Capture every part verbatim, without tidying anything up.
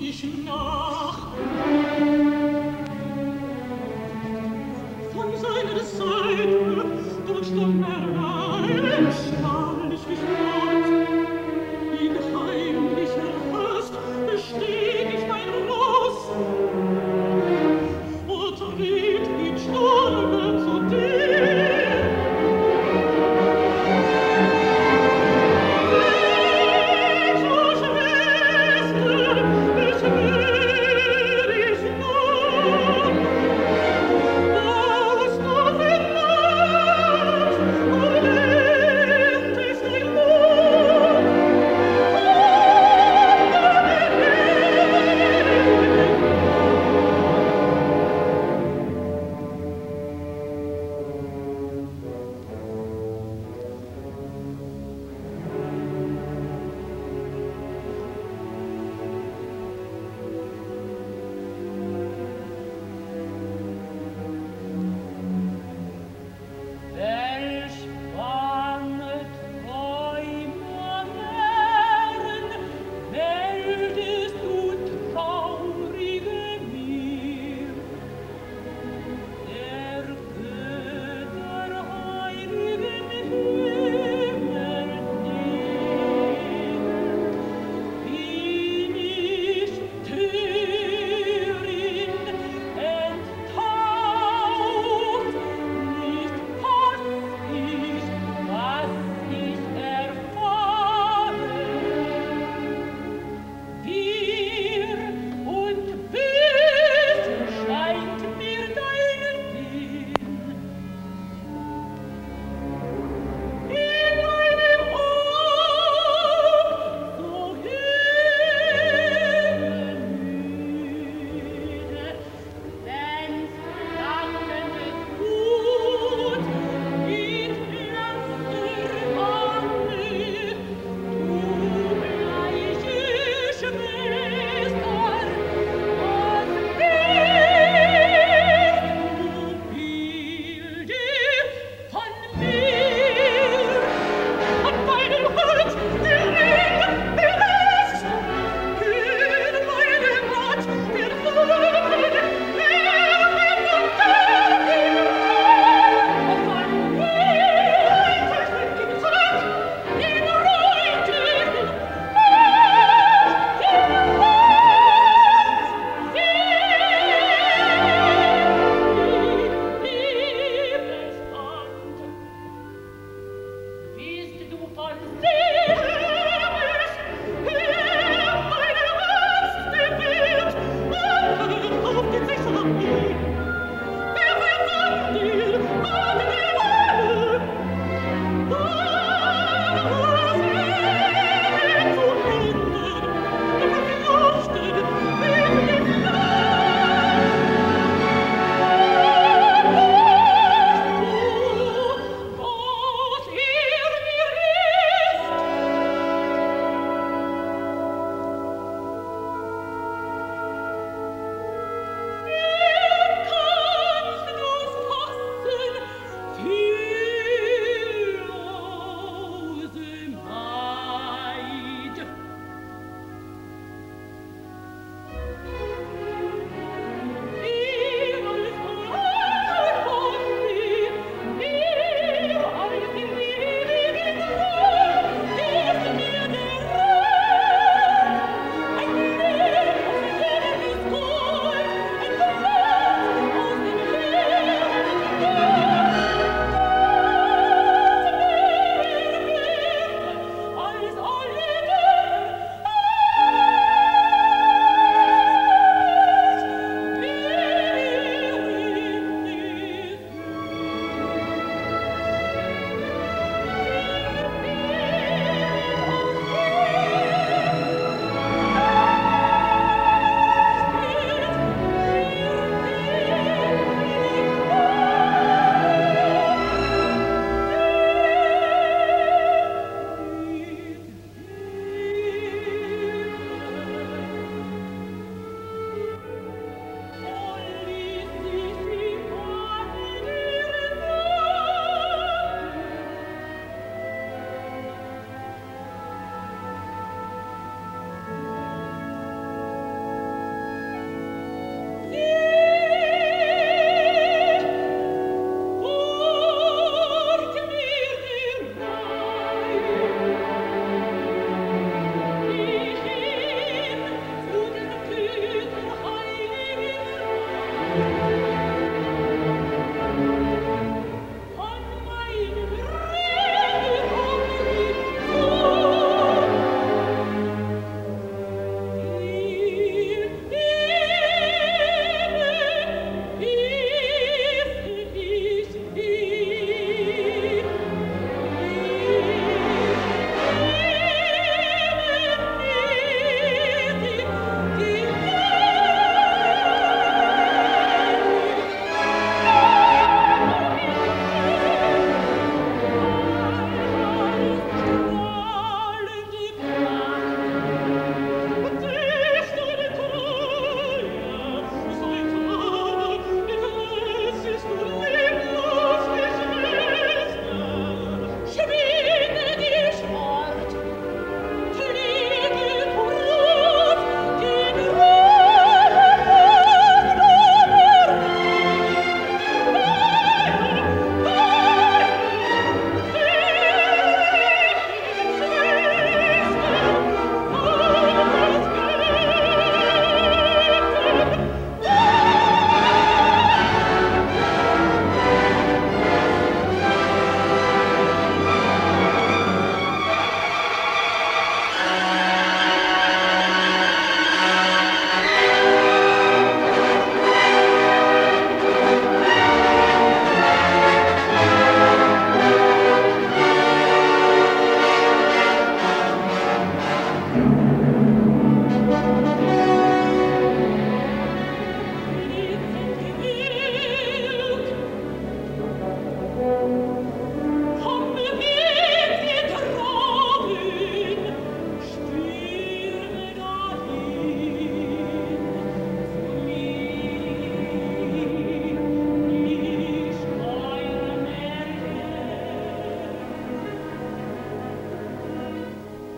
ich nach. Von seiner Seite durch Donnerei stahl ich mich fort. In heimlicher Hast bestieg ich mein Ross und ritt in Sturme zu dir. Schwester, es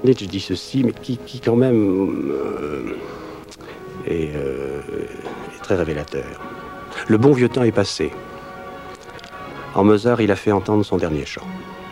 Nietzsche dit ceci, mais qui, qui quand même euh, est, euh, est très révélateur. Le bon vieux temps est passé. En Mozart, il a fait entendre son dernier chant.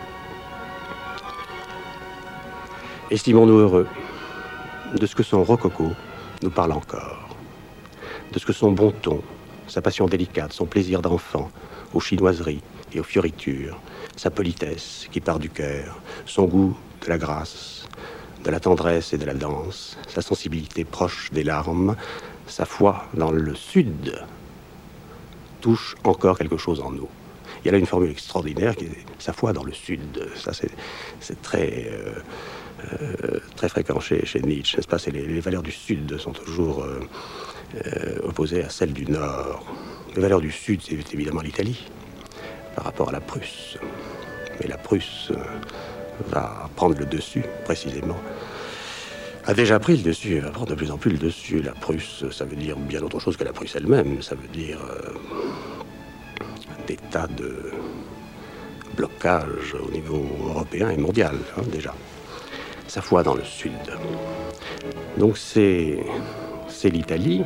Estimons-nous heureux de ce que son rococo nous parle encore, de ce que son bon ton, sa passion délicate, son plaisir d'enfant aux chinoiseries et aux fioritures, sa politesse qui part du cœur, son goût de la grâce, de la tendresse et de la danse, sa sensibilité proche des larmes, sa foi dans le Sud touche encore quelque chose en nous. Il y a là une formule extraordinaire qui est sa foi dans le Sud. Ça, c'est, c'est très, euh, euh, très fréquent chez, chez Nietzsche, n'est-ce pas? C'est les, les valeurs du Sud sont toujours euh, euh, opposées à celles du Nord. Les valeurs du Sud, c'est évidemment l'Italie, par rapport à la Prusse. Mais la Prusse euh, va prendre le dessus, précisément. A déjà pris le dessus, va prendre de plus en plus le dessus. La Prusse, ça veut dire bien autre chose que la Prusse elle-même. Ça veut dire euh, des tas de blocages au niveau européen et mondial, hein, déjà. Sa foi dans le Sud. Donc c'est, c'est l'Italie.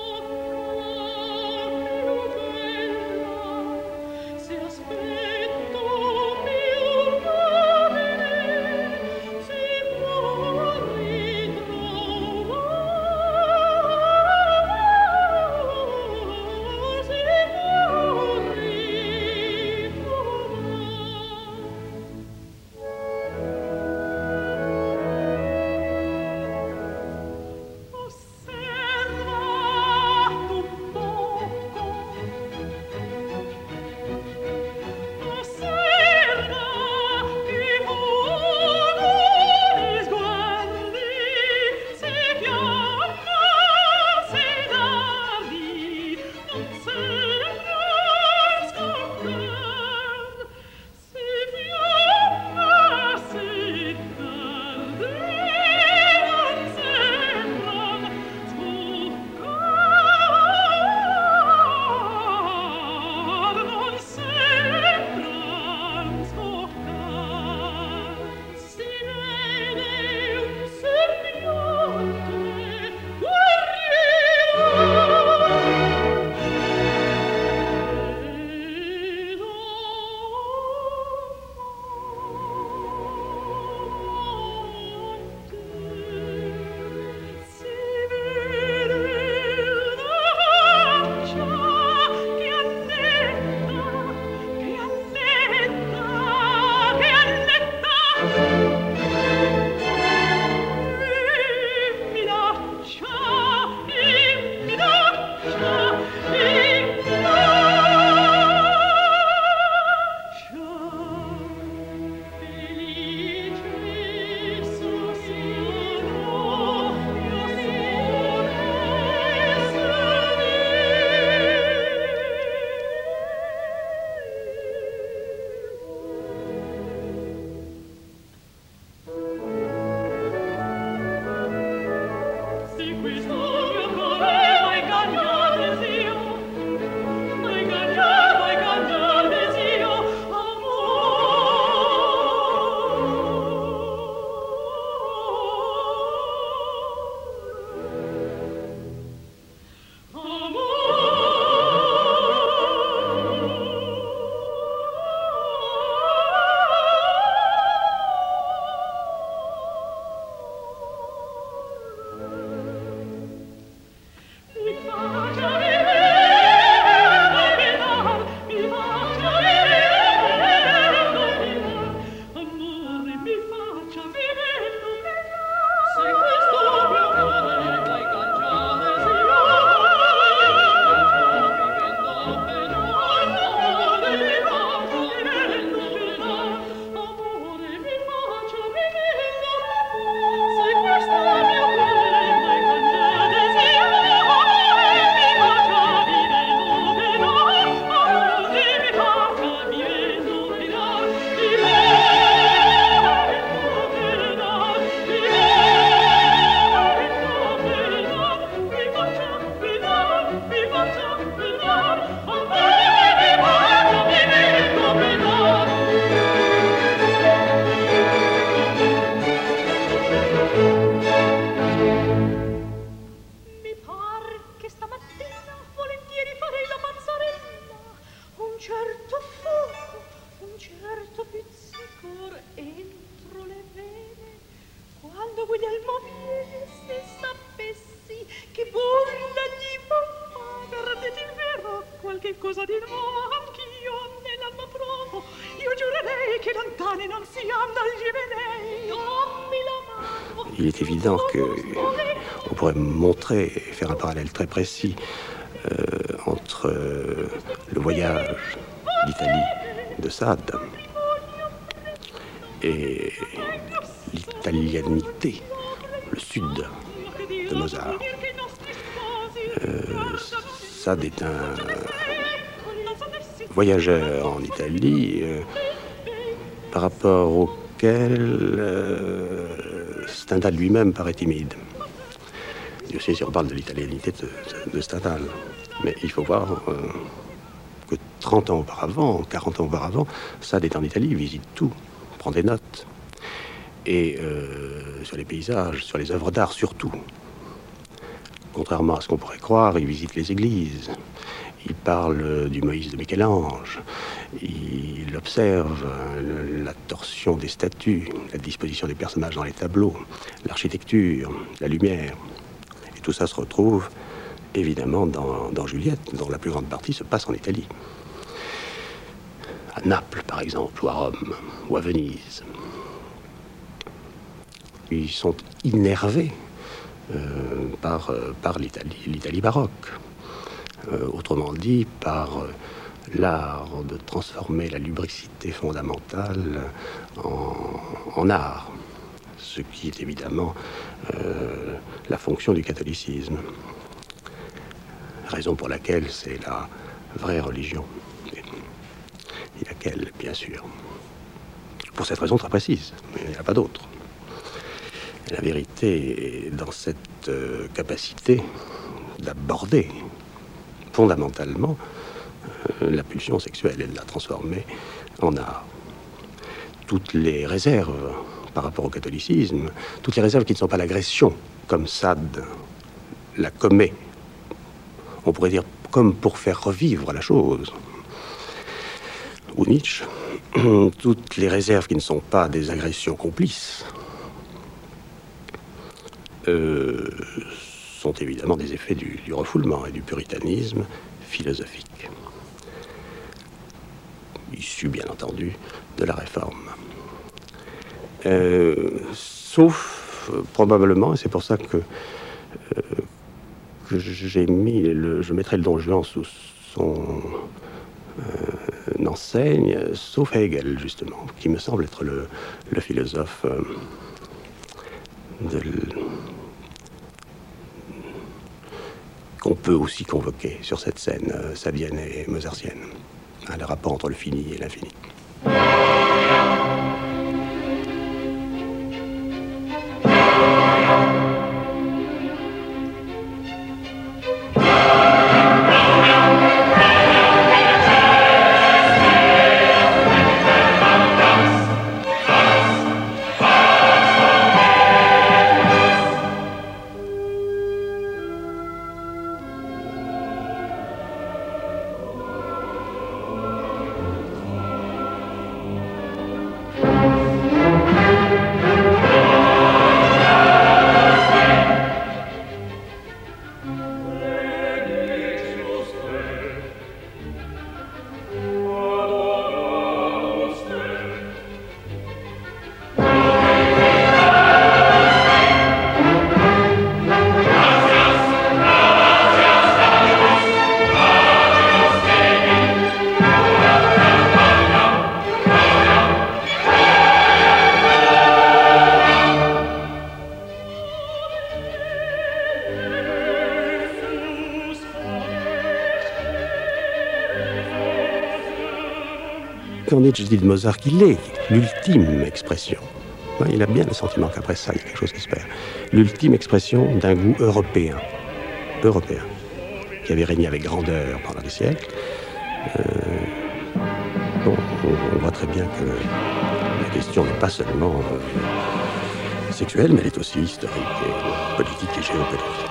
Se aspetta Il est évident qu'on pourrait montrer et faire un parallèle très précis euh, entre euh, le voyage d'Italie de Sade et l'italianité, le sud de Mozart. Euh, Sade est un voyageur en Italie euh, par rapport auquel euh, Stendhal lui-même paraît timide. Dieu sait si on parle de l'italianité de, de, de Stendhal. Mais il faut voir euh, que trente ans auparavant, quarante ans auparavant, Sade est en Italie, il visite tout, prend des notes. Et euh, sur les paysages, sur les œuvres d'art surtout. Contrairement à ce qu'on pourrait croire, il visite les églises. Il parle du Moïse de Michel-Ange. Il observe la torsion des statues, la disposition des personnages dans les tableaux, l'architecture, la lumière. Et tout ça se retrouve évidemment dans, dans Juliette, dont la plus grande partie se passe en Italie. À Naples, par exemple, ou à Rome, ou à Venise. Ils sont innervés euh, par, euh, par l'Italie, l'Italie baroque. Euh, autrement dit, par euh, l'art de transformer la lubricité fondamentale en, en art. Ce qui est évidemment euh, la fonction du catholicisme. Raison pour laquelle c'est la vraie religion. Et laquelle, bien sûr. Pour cette raison très précise, mais il n'y en a pas d'autre. La vérité est dans cette euh, capacité d'aborder fondamentalement euh, la pulsion sexuelle et de la transformer en art. Toutes les réserves par rapport au catholicisme, toutes les réserves qui ne sont pas l'agression, comme Sade la commet, on pourrait dire comme pour faire revivre la chose, ou Nietzsche, toutes les réserves qui ne sont pas des agressions complices, Euh, sont évidemment des effets du, du refoulement et du puritanisme philosophique, issu bien entendu de la Réforme. Euh, sauf euh, probablement, et c'est pour ça que, euh, que j'ai mis, le, je mettrai le Don Juan sous son euh, enseigne, sauf Hegel justement, qui me semble être le, le philosophe euh, de qu'on peut aussi convoquer sur cette scène euh, sadienne et mozartienne, hein, le rapport entre le fini et l'infini. Quand Nietzsche dit de Mozart qu'il est l'ultime expression, il a bien le sentiment qu'après ça, il y a quelque chose qui se perd. L'ultime expression d'un goût européen, européen, qui avait régné avec grandeur pendant des siècles. Euh, bon, on, on voit très bien que la question n'est pas seulement euh, sexuelle, mais elle est aussi historique, et politique et géopolitique.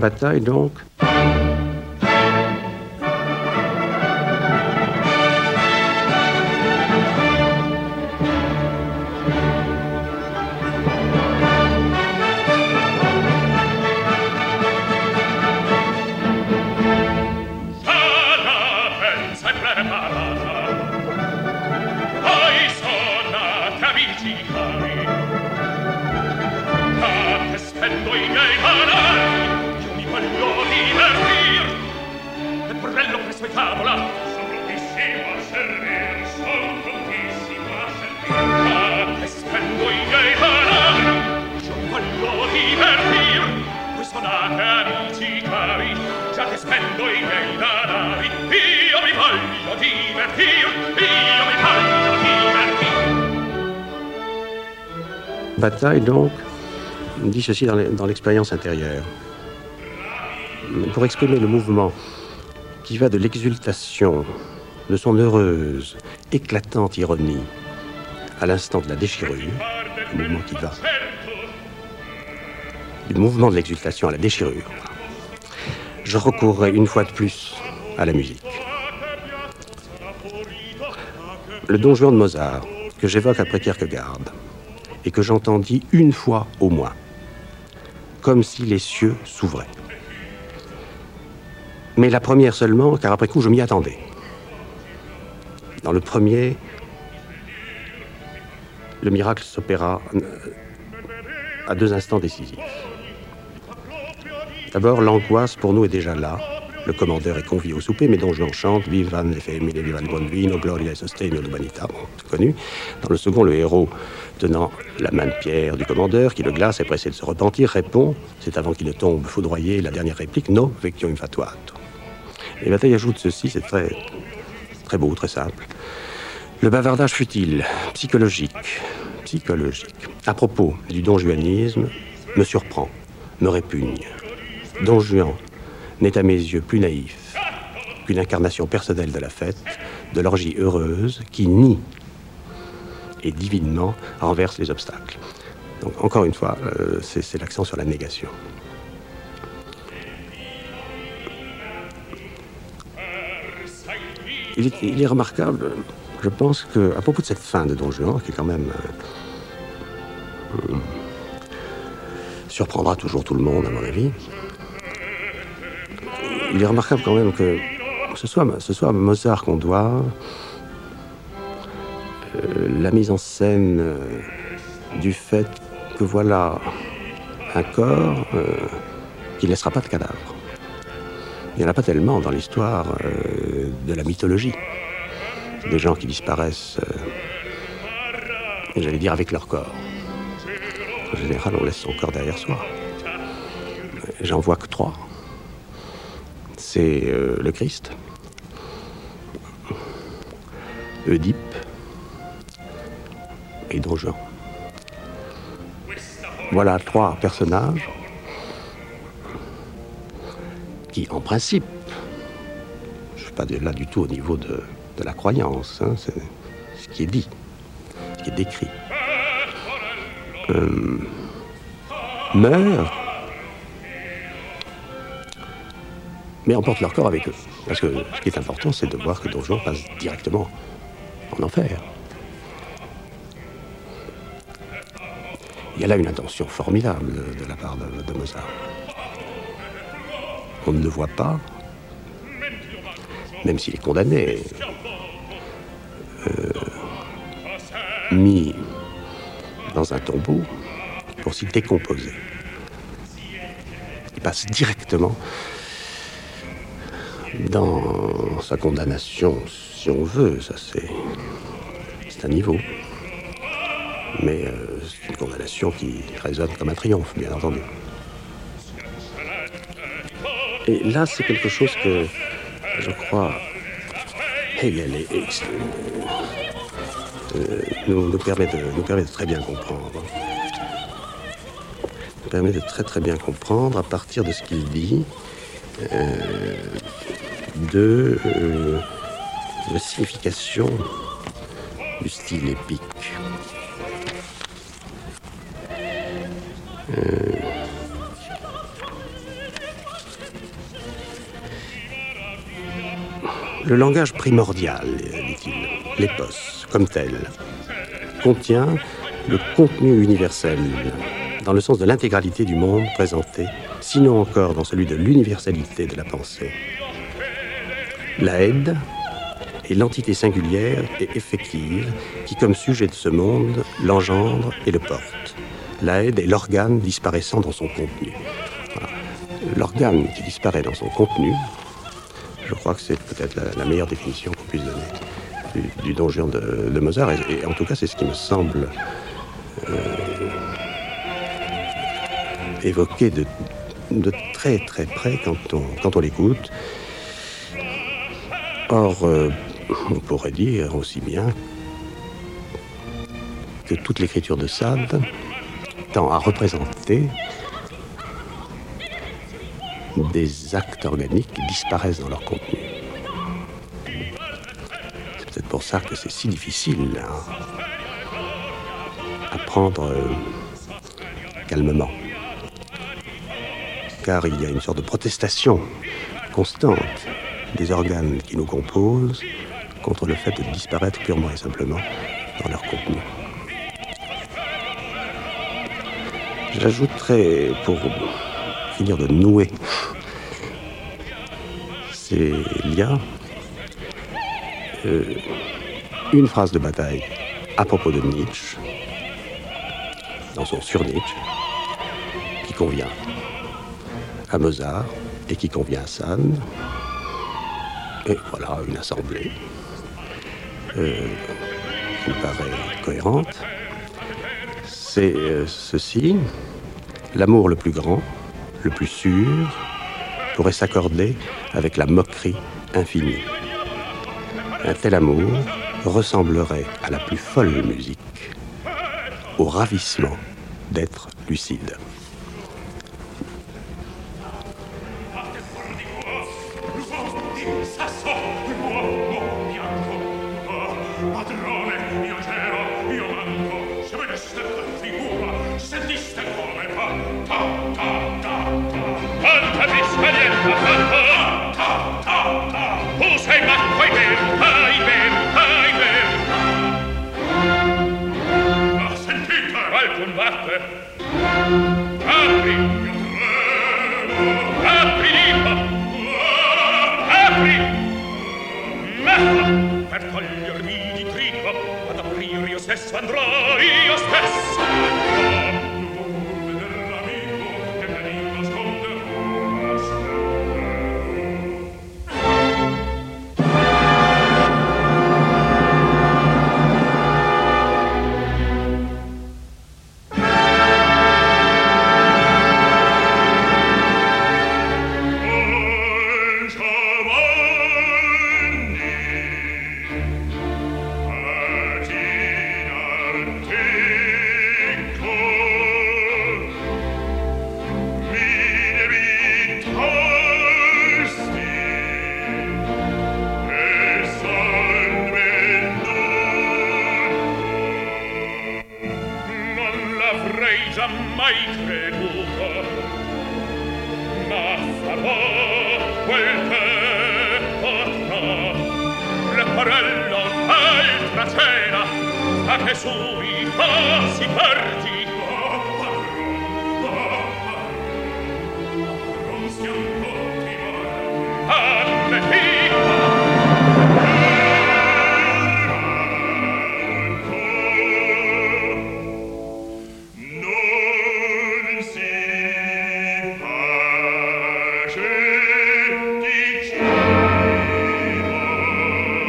Bataille donc. Bataille, donc, dit ceci dans l'expérience intérieure. Pour exprimer le mouvement qui va de l'exultation, de son heureuse, éclatante ironie, à l'instant de la déchirure, le mouvement qui va du mouvement de l'exultation à la déchirure, je recourrai une fois de plus à la musique. Le Don Juan de Mozart, que j'évoque après Kierkegaard, et que j'entendis une fois au moins, comme si les cieux s'ouvraient. Mais la première seulement, car après coup, je m'y attendais. Dans le premier, le miracle s'opéra à deux instants décisifs. D'abord, l'angoisse pour nous est déjà là. Le commandeur est convié au souper, mais Don Juan chante « Vivan le femmine, viva il buon vino, gloria e sostegno l'umanità ». Bon, c'est connu. Dans le second, le héros, tenant la main de pierre du commandeur, qui le glace et pressé de se repentir, répond, c'est avant qu'il ne tombe foudroyé, la dernière réplique « No vecchio infatuato ». Et Bataille ajoute ceci, c'est très, très beau, très simple. Le bavardage futile, psychologique, psychologique, à propos du donjuanisme, me surprend, me répugne. Don Juan n'est à mes yeux plus naïf qu'une incarnation personnelle de la fête, de l'orgie heureuse qui nie et divinement renverse les obstacles. Donc encore une fois, euh, c'est l'accent sur la négation. Il est, il est remarquable, je pense, qu'à propos de cette fin de Don Juan, qui est quand même euh, euh, surprendra toujours tout le monde, à mon avis, il est remarquable quand même que ce soit, ce soit à Mozart qu'on doit euh, la mise en scène euh, du fait que voilà un corps euh, qui ne laissera pas de cadavre. Il n'y en a pas tellement dans l'histoire euh, de la mythologie. Des gens qui disparaissent, euh, j'allais dire, avec leur corps. En général, on laisse son corps derrière soi. J'en vois que trois. C'est euh, le Christ, Oedipe et Don Juan. Voilà trois personnages qui, en principe, je ne suis pas là du tout au niveau de, de la croyance, hein, c'est ce qui est dit, ce qui est décrit, euh, meurent, mais emportent leur corps avec eux. Parce que ce qui est important, c'est de voir que Don Juan passe directement en enfer. Il y a là une intention formidable de, de la part de, de Mozart. On ne le voit pas, même s'il est condamné, euh, mis dans un tombeau pour s'y décomposer. Il passe directement dans sa condamnation, si on veut, ça c'est c'est un niveau. Mais euh, c'est une condamnation qui résonne comme un triomphe, bien entendu. Et là, c'est quelque chose que, je crois, Hegel est, est, euh, nous, nous, permet de, nous permet de très bien comprendre. Nous permet de très très bien comprendre à partir de ce qu'il dit euh, de euh, la signification du style épique. Euh, Le langage primordial, dit-il, l'épos, comme tel, contient le contenu universel, dans le sens de l'intégralité du monde présenté, sinon encore dans celui de l'universalité de la pensée. La aide est l'entité singulière et effective qui, comme sujet de ce monde, l'engendre et le porte. La aide est l'organe disparaissant dans son contenu. Voilà. L'organe qui disparaît dans son contenu, je crois que c'est peut-être la, la meilleure définition qu'on puisse donner du, du Don Juan de, de Mozart, et, et en tout cas c'est ce qui me semble euh, évoquer de, de très très près quand on, quand on l'écoute. Or, euh, on pourrait dire aussi bien que toute l'écriture de Sade tend à représenter des actes organiques qui disparaissent dans leur contenu. C'est peut-être pour ça que c'est si difficile hein, à prendre euh, calmement. Car il y a une sorte de protestation constante des organes qui nous composent contre le fait de disparaître purement et simplement dans leur contenu. J'ajouterais, pour finir de nouer ces liens, euh, une phrase de bataille à propos de Nietzsche, dans son Sur Nietzsche, qui convient à Mozart et qui convient à Sade. Et voilà, une assemblée euh, qui me paraît cohérente. C'est euh, ceci: l'amour le plus grand, le plus sûr, pourrait s'accorder avec la moquerie infinie. Un tel amour ressemblerait à la plus folle musique, au ravissement d'être lucide.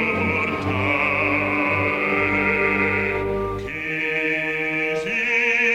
Chi si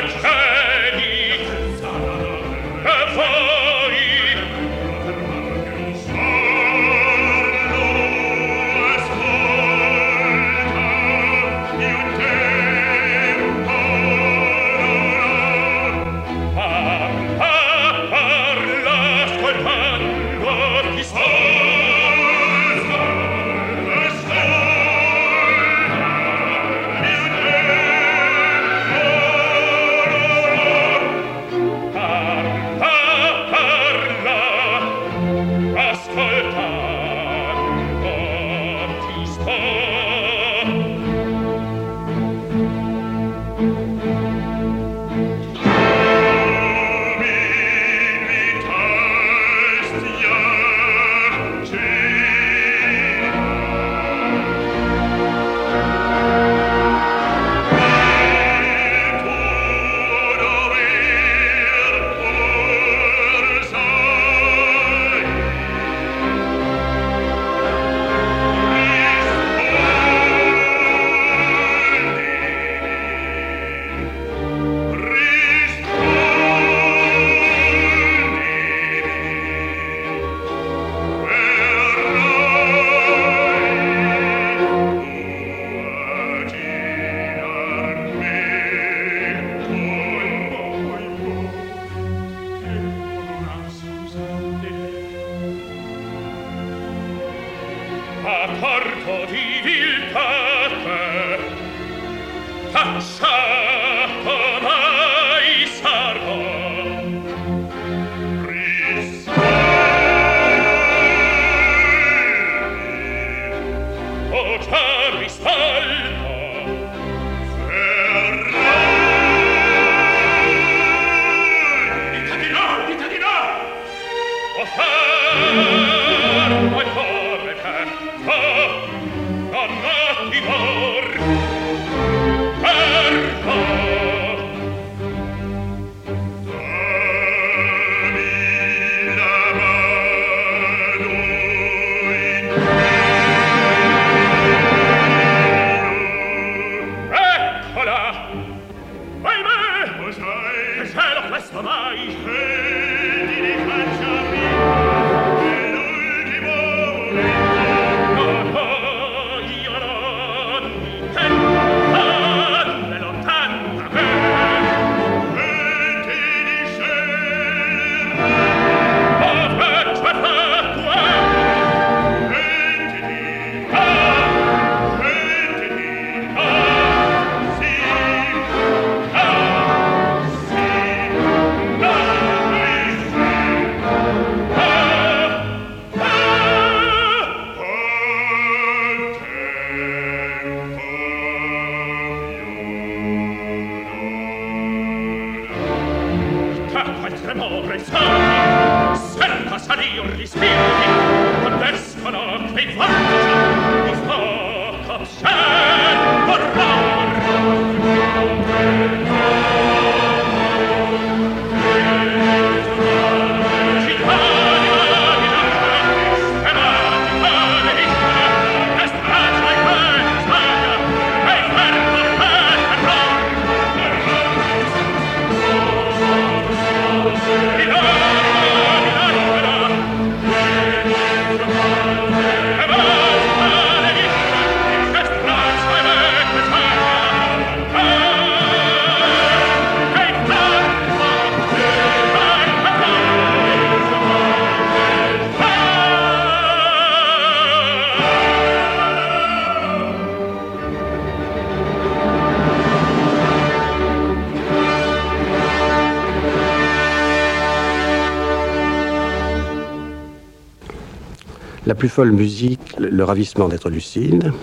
La plus folle musique, le, le ravissement d'être lucide.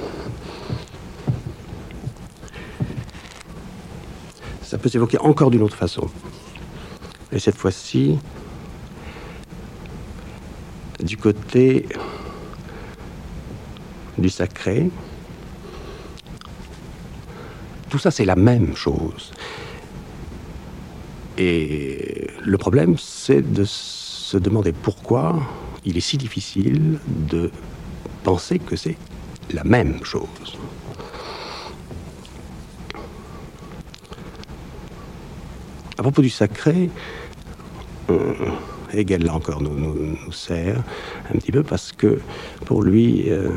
Ça peut s'évoquer encore d'une autre façon. Et cette fois-ci, du côté du sacré. Tout ça, c'est la même chose. Et le problème, c'est de se demander pourquoi il est si difficile de penser que c'est la même chose. À propos du sacré, euh, Hegel, là encore, nous, nous, nous sert un petit peu parce que, pour lui, euh,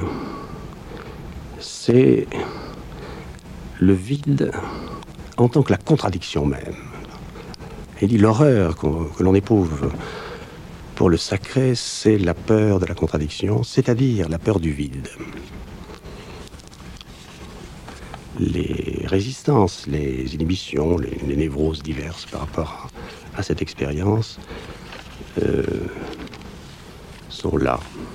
c'est le vide en tant que la contradiction même. Il dit l'horreur que l'on éprouve pour le sacré, c'est la peur de la contradiction, c'est-à-dire la peur du vide. Les résistances, les inhibitions, les, les névroses diverses par rapport à, à cette expérience euh, sont là.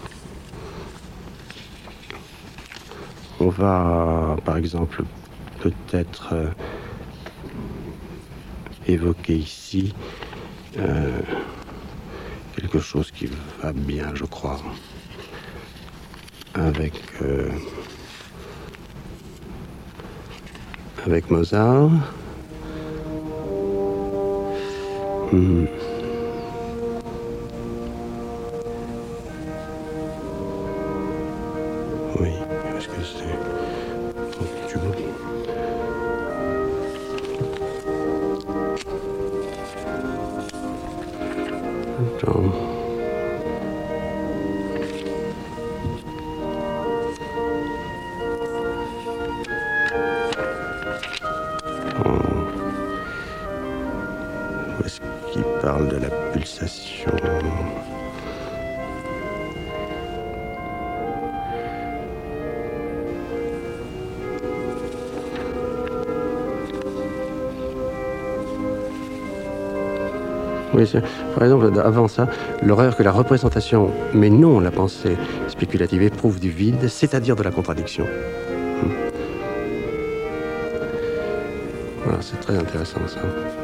On va, par exemple, peut-être euh, évoquer ici euh, quelque chose qui va bien, je crois, avec, euh, avec Mozart. Hmm. Oui, est-ce que c'est... Oh, tu vois. Attends. Où est-ce qu'il parle de la pulsation? Oui, par exemple, avant ça, l'horreur que la représentation, mais non la pensée spéculative, éprouve du vide, c'est-à-dire de la contradiction. Hmm. Voilà, c'est très intéressant ça.